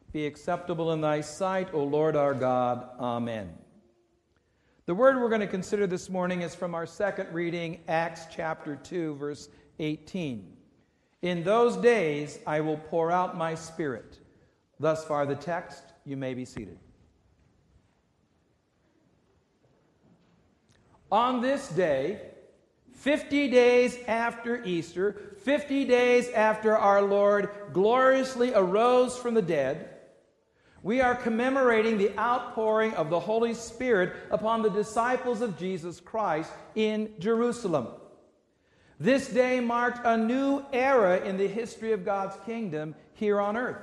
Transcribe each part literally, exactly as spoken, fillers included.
be acceptable in thy sight, O Lord our God. Amen. The word we're going to consider this morning is from our second reading, Acts chapter two, verse eighteen. In those days I will pour out my Spirit. Thus far the text. You may be seated. On this day, fifty days after Easter, fifty days after our Lord gloriously arose from the dead, we are commemorating the outpouring of the Holy Spirit upon the disciples of Jesus Christ in Jerusalem. This day marked a new era in the history of God's kingdom here on earth.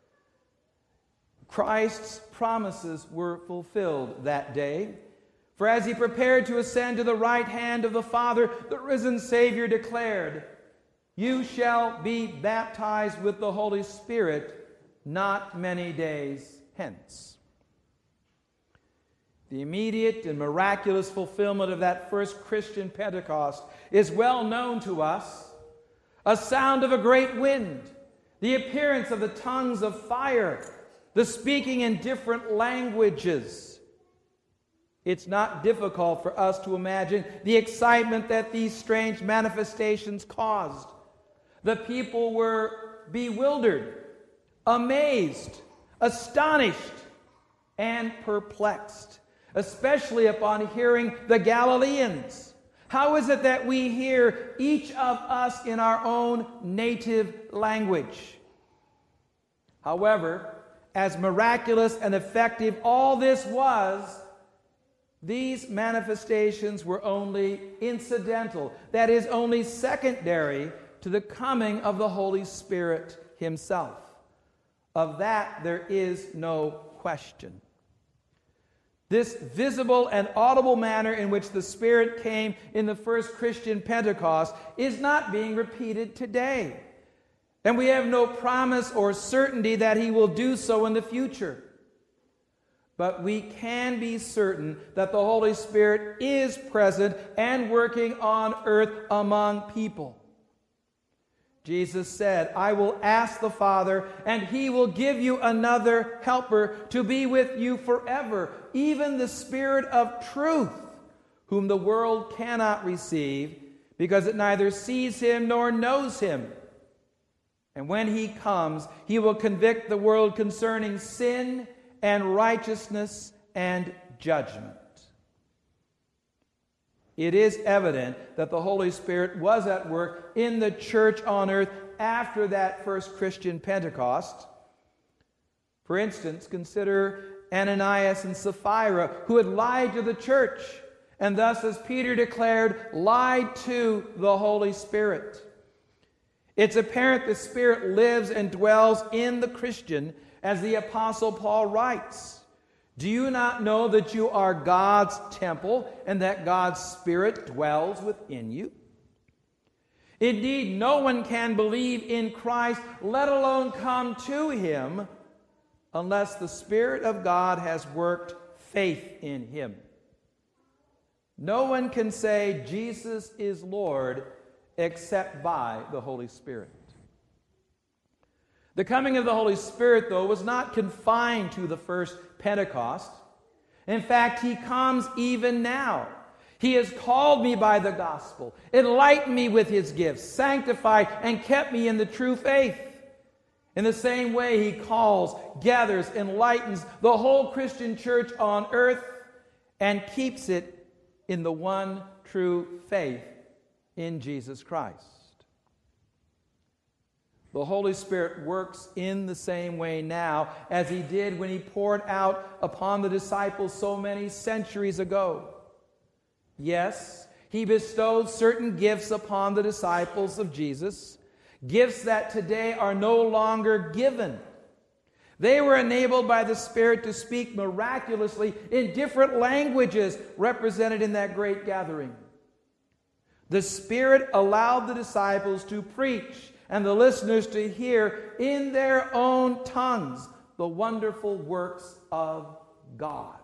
Christ's promises were fulfilled that day. For as he prepared to ascend to the right hand of the Father, the risen Savior declared, "You shall be baptized with the Holy Spirit not many days hence." The immediate and miraculous fulfillment of that first Christian Pentecost is well known to us. A sound of a great wind, the appearance of the tongues of fire, the speaking in different languages. It's not difficult for us to imagine the excitement that these strange manifestations caused. The people were bewildered, amazed, astonished, and perplexed, especially upon hearing the Galileans. How is it that we hear each of us in our own native language? However, as miraculous and effective all this was, these manifestations were only incidental, that is, only secondary to the coming of the Holy Spirit himself. Of that there is no question. This visible and audible manner in which the Spirit came in the first Christian Pentecost is not being repeated today. And we have no promise or certainty that he will do so in the future. But we can be certain that the Holy Spirit is present and working on earth among people. Jesus said, "I will ask the Father, and he will give you another helper to be with you forever, even the Spirit of truth, whom the world cannot receive, because it neither sees him nor knows him. And when he comes, he will convict the world concerning sin and righteousness and judgment." It is evident that the Holy Spirit was at work in the church on earth after that first Christian Pentecost. For instance, consider Ananias and Sapphira, who had lied to the church, and thus, as Peter declared, lied to the Holy Spirit. It's apparent the Spirit lives and dwells in the Christian, as the Apostle Paul writes, "Do you not know that you are God's temple and that God's Spirit dwells within you?" Indeed, no one can believe in Christ, let alone come to him, unless the Spirit of God has worked faith in him. No one can say Jesus is Lord except by the Holy Spirit. The coming of the Holy Spirit, though, was not confined to the first Pentecost. In fact, he comes even now. He has called me by the gospel, enlightened me with his gifts, sanctified and kept me in the true faith. In the same way, he calls, gathers, enlightens the whole Christian church on earth and keeps it in the one true faith in Jesus Christ. The Holy Spirit works in the same way now as he did when he poured out upon the disciples so many centuries ago. Yes, he bestowed certain gifts upon the disciples of Jesus, gifts that today are no longer given. They were enabled by the Spirit to speak miraculously in different languages represented in that great gathering. The Spirit allowed the disciples to preach and the listeners to hear in their own tongues the wonderful works of God.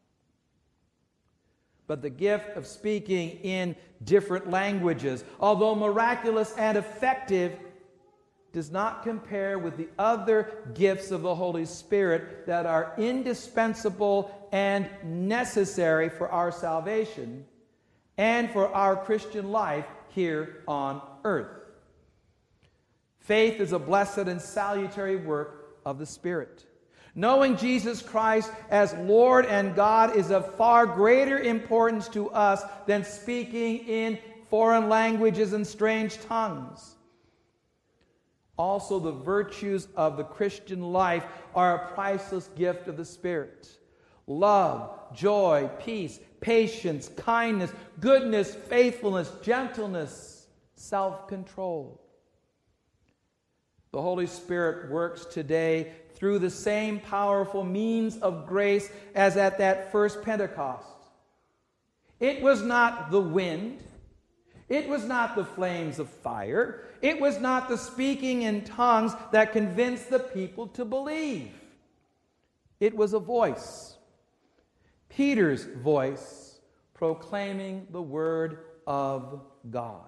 But the gift of speaking in different languages, although miraculous and effective, does not compare with the other gifts of the Holy Spirit that are indispensable and necessary for our salvation and for our Christian life here on earth. Faith is a blessed and salutary work of the Spirit. Knowing Jesus Christ as Lord and God is of far greater importance to us than speaking in foreign languages and strange tongues. Also, the virtues of the Christian life are a priceless gift of the Spirit. Love, joy, peace, patience, kindness, goodness, faithfulness, gentleness, self-control. The Holy Spirit works today through the same powerful means of grace as at that first Pentecost. It was not the wind. It was not the flames of fire. It was not the speaking in tongues that convinced the people to believe. It was a voice, Peter's voice, proclaiming the word of God.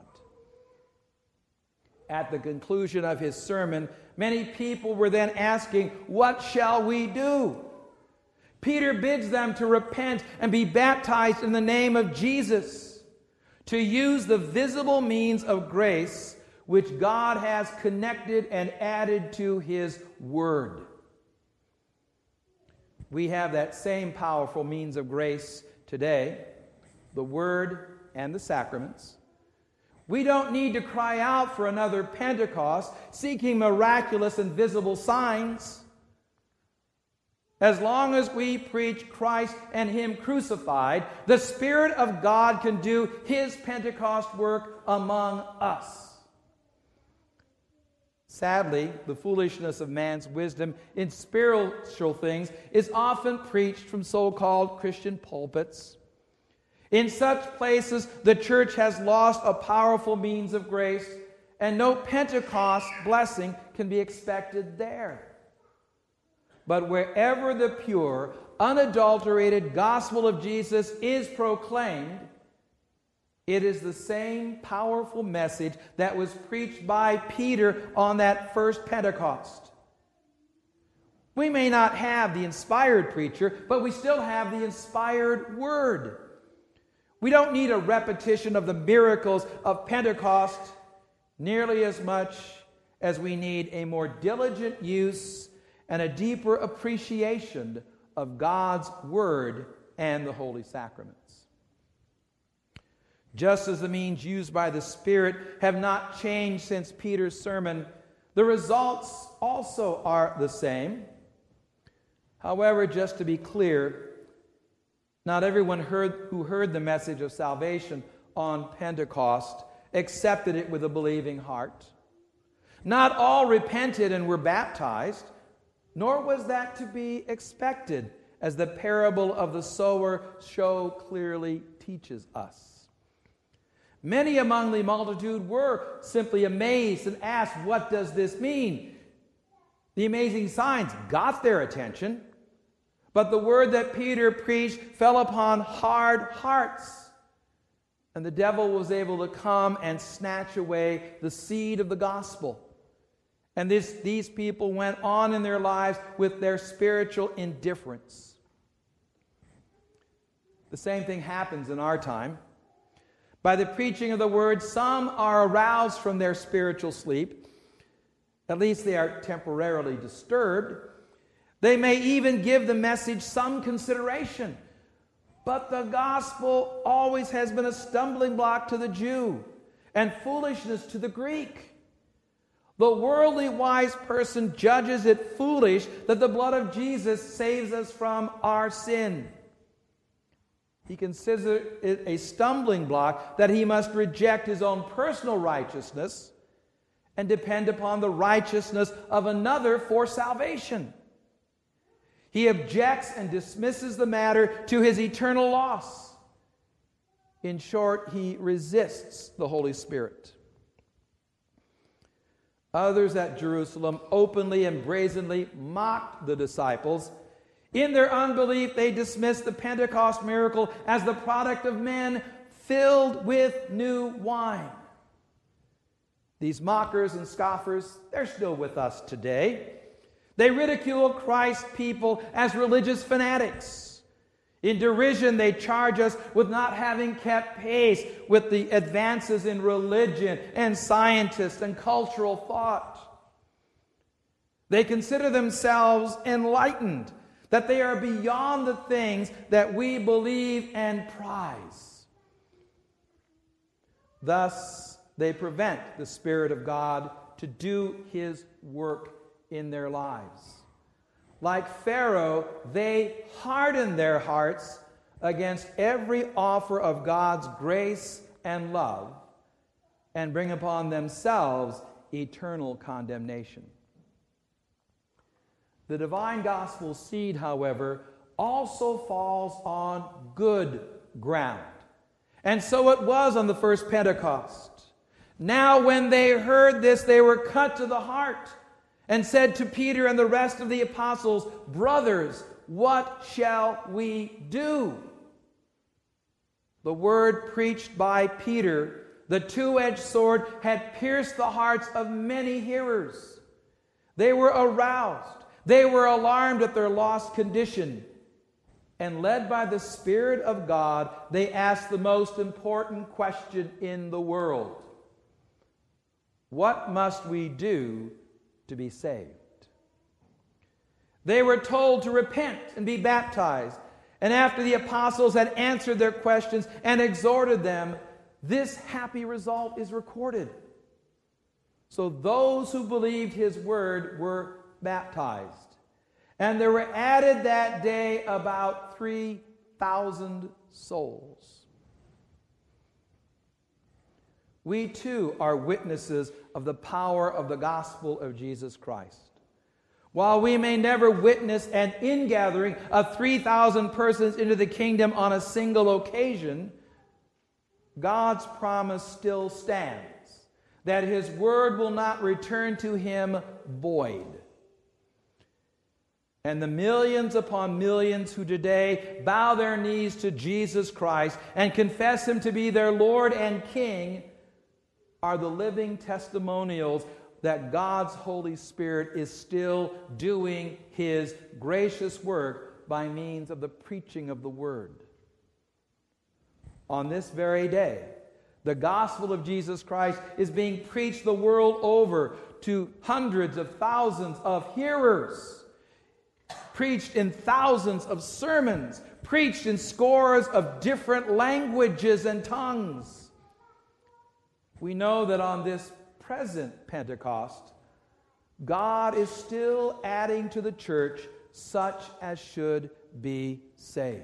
At the conclusion of his sermon, many people were then asking, "What shall we do?" Peter bids them to repent and be baptized in the name of Jesus, to use the visible means of grace which God has connected and added to his word. We have that same powerful means of grace today, the word and the sacraments. We don't need to cry out for another Pentecost, seeking miraculous and visible signs. As long as we preach Christ and him crucified, the Spirit of God can do his Pentecost work among us. Sadly, the foolishness of man's wisdom in spiritual things is often preached from so-called Christian pulpits. In such places, the church has lost a powerful means of grace, and no Pentecost blessing can be expected there. But wherever the pure, unadulterated gospel of Jesus is proclaimed, it is the same powerful message that was preached by Peter on that first Pentecost. We may not have the inspired preacher, but we still have the inspired word. We don't need a repetition of the miracles of Pentecost nearly as much as we need a more diligent use and a deeper appreciation of God's Word and the Holy Sacraments. Just as the means used by the Spirit have not changed since Peter's sermon, the results also are the same. However, just to be clear, not everyone heard, who heard the message of salvation on Pentecost accepted it with a believing heart. Not all repented and were baptized, nor was that to be expected, as the parable of the sower so clearly teaches us. Many among the multitude were simply amazed and asked, "What does this mean?" The amazing signs got their attention, but the word that Peter preached fell upon hard hearts, and the devil was able to come and snatch away the seed of the gospel. And this, these people went on in their lives with their spiritual indifference. The same thing happens in our time. By the preaching of the word, some are aroused from their spiritual sleep. At least they are temporarily disturbed. They may even give the message some consideration. But the gospel always has been a stumbling block to the Jew and foolishness to the Greek. The worldly wise person judges it foolish that the blood of Jesus saves us from our sin. He considers it a stumbling block that he must reject his own personal righteousness and depend upon the righteousness of another for salvation. He objects and dismisses the matter to his eternal loss. In short, he resists the Holy Spirit. Others at Jerusalem openly and brazenly mocked the disciples. In their unbelief, they dismissed the Pentecost miracle as the product of men filled with new wine. These mockers and scoffers, they're still with us today. They ridicule Christ's people as religious fanatics. In derision, they charge us with not having kept pace with the advances in religion and scientists and cultural thought. They consider themselves enlightened, that they are beyond the things that we believe and prize. Thus, they prevent the Spirit of God to do His work in their lives. Like Pharaoh, they harden their hearts against every offer of God's grace and love and bring upon themselves eternal condemnation. The divine gospel seed, however, also falls on good ground. And so it was on the first Pentecost. Now when they heard this, they were cut to the heart and said to Peter and the rest of the apostles, "Brothers, what shall we do?" The word preached by Peter, the two-edged sword, had pierced the hearts of many hearers. They were aroused. They were alarmed at their lost condition. And led by the Spirit of God, they asked the most important question in the world. What must we do to be saved? They were told to repent and be baptized. And after the apostles had answered their questions and exhorted them, this happy result is recorded. So those who believed His word were baptized. And there were added that day about three thousand souls. We too are witnesses of the power of the gospel of Jesus Christ. While we may never witness an ingathering of three thousand persons into the kingdom on a single occasion, God's promise still stands, that His word will not return to Him void. And the millions upon millions who today bow their knees to Jesus Christ and confess Him to be their Lord and King are the living testimonials that God's Holy Spirit is still doing His gracious work by means of the preaching of the Word. On this very day, the gospel of Jesus Christ is being preached the world over to hundreds of thousands of hearers, preached in thousands of sermons, preached in scores of different languages and tongues. We know that on this present Pentecost, God is still adding to the church such as should be saved.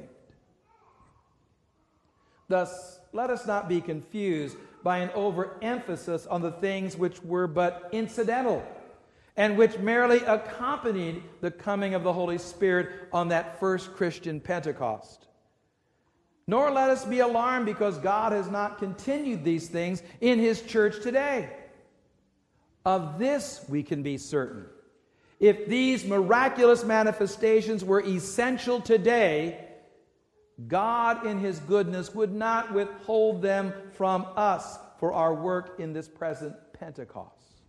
Thus, let us not be confused by an overemphasis on the things which were but incidental and which merely accompanied the coming of the Holy Spirit on that first Christian Pentecost. Nor let us be alarmed because God has not continued these things in His church today. Of this we can be certain. If these miraculous manifestations were essential today, God in His goodness would not withhold them from us for our work in this present Pentecost.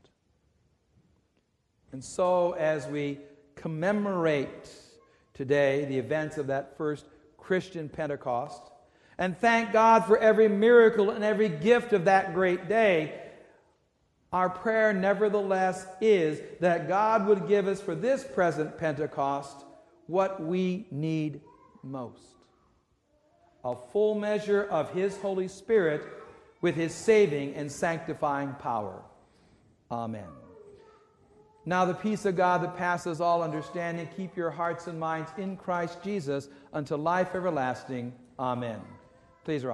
And so as we commemorate today the events of that first Christian Pentecost, and thank God for every miracle and every gift of that great day, our prayer nevertheless is that God would give us for this present Pentecost what we need most. A full measure of His Holy Spirit with His saving and sanctifying power. Amen. Now the peace of God that passes all understanding, keep your hearts and minds in Christ Jesus unto life everlasting. Amen. Please rise.